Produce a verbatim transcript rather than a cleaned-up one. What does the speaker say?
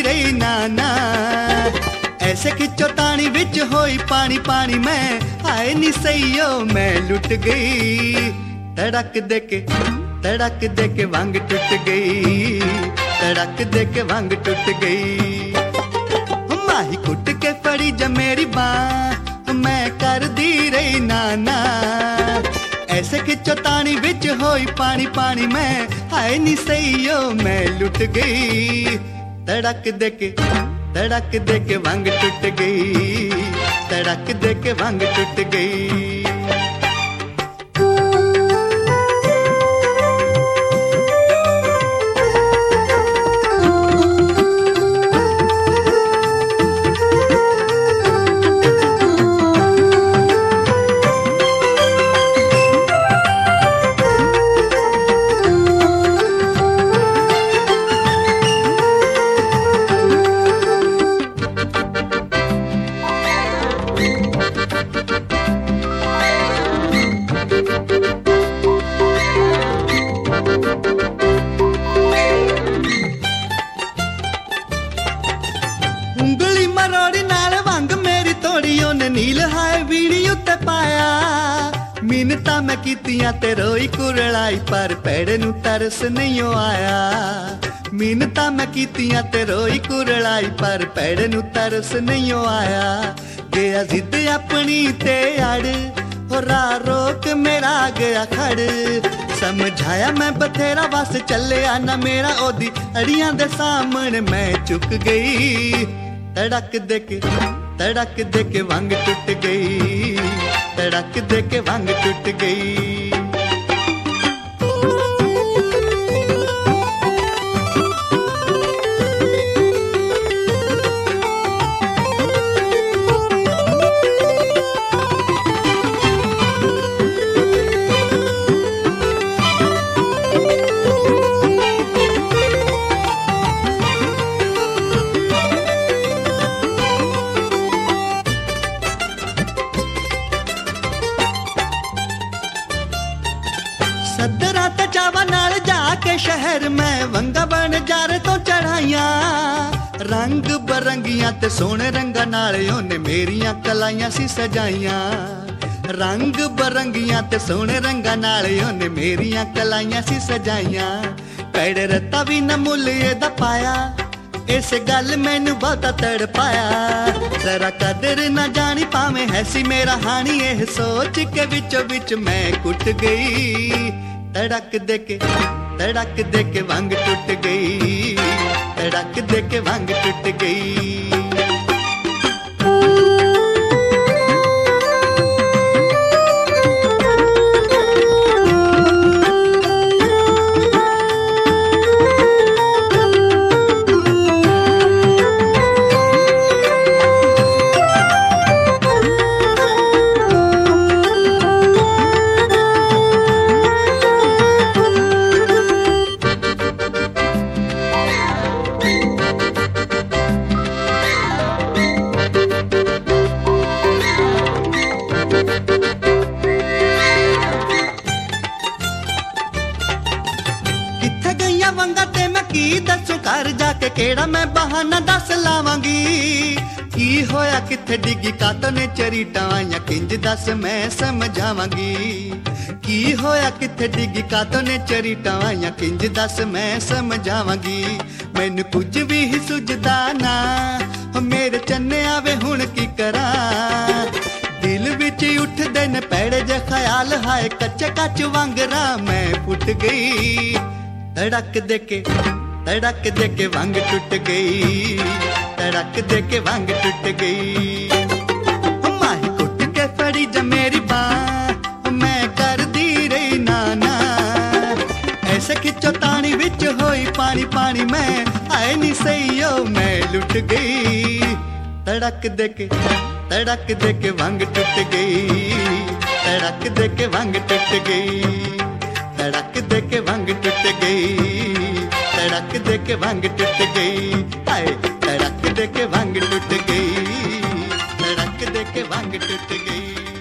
रही नाना। ऐसे खिंचो तानी विच होई पानी पानी मैं, आए नी सईयो मैं लुट गई। तड़क दे के तड़क दे के वंग टूट गई, तड़क दे के वंग टूट गई। माही कुट के फड़ी ज मेरी बाँ, मैं कर दी रही नाना। ऐसे खिंचो तानी विच होई पानी पानी मैं, आए नी सईयो मैं लुट गई। तड़क दे के तड़क दे के वंग टूट गई, तड़क दे के वंग टूट गई। ਉਂਗਲੀ ਮਰੋੜੀ ਨਾਲ ਵੰਗ ਮੇਰੀ ਤੋੜੀ, ਉਹਨੇ ਨੀਲ ਹਾਏ ਵੀੜੀ ਉੱਤੇ ਪਾਇਆ। ਮਿੰਨਤਾਂ ਮੈਂ ਕੀਤੀਆਂ ਤੇ ਰੋਈ ਕੁਰਲਾਈ, ਪਰ ਪੈੜੇ ਨੂੰ ਤਰਸ ਨਹੀਂ ਆਇਆ। ਮਿੰਨਤਾਂ ਮੈਂ ਕੀਤੀਆਂ ਤੇ ਰੋਈ ਕੁਰਲਾਈ, ਪਰ ਪੈੜੇ ਨੂੰ ਤਰਸ ਨਹੀਂ ਆਇਆ। ਗਿਆ ਜ਼ਿੱਦ ਆਪਣੀ ਤੇ ਅੜ, ਹੋ ਰਾ ਰੋਕ ਮੇਰਾ ਗਿਆ ਖੜ। समझाया मैं बथेरा बस चलिया ना मेरा, ओदी अड़ियां दे सामने मैं चुक गई। तड़क दे के तड़क दे के वंग टूट गई, तड़क दे के वंग टूट गई। सदरा ते चावा नाल जाके शहर में, वंगा बन जारे तो चढ़ाइया। रंग बरंगियां ते सोने रंगा नाल ओने मेरियां कलाइयां सी सजाइयां। रंग बरंगियां ते सोने रंगा नाल ओने मेरियां कलाइयां सी सजाइयां। पैड़े रत्ता भी न मुल एदा पाया, इस गल मैनू बहुता तड़ पाया। जरा कदर न जानी पावे है सी मेरा हानी, एह सोच के विचो विच मैं कुट गई। तड़क दे के तड़क दे के वंग टूट गई, तड़क दे के वंग टूट गई। वंगा ते मैं की दसू, घर जाके केड़ा मैं बहाना दस लावांगी। की होया किथे डिगी कातों ने चरीटा आइयां, किंज दस मैं समझावांगी। की होया किथे डिगी कातों ने चरीटा आइयां, किंज दस मैं समझावांगी। मैनू कुछ भी ही सुझदा ना, मेरे चन्ने आवे हुण की करा। दिल विच उठदे ने पैड़े जे ख्याल, हाय कच्चे कच वांगरा मैं फुट गई। तड़क दे के तड़क दे के वंग टूट गई, तड़क दे के वंग टूट गई। माही कुट के फड़ी ज मेरी बाँ, मैं कर दी रही नाना। ऐसे खिंचो तानी विच होई पानी पानी मैं, आए नी सईयो मैं लुट गई। तड़क दे के तड़क दे के वंग टूट गई, तड़क दे के वंग टूट गई। तड़क दे के वंग टूट गई, तड़क दे के वंग टूट गई। हाय तड़क दे के वंग टूट गई, तड़क दे के वंग टूट गई।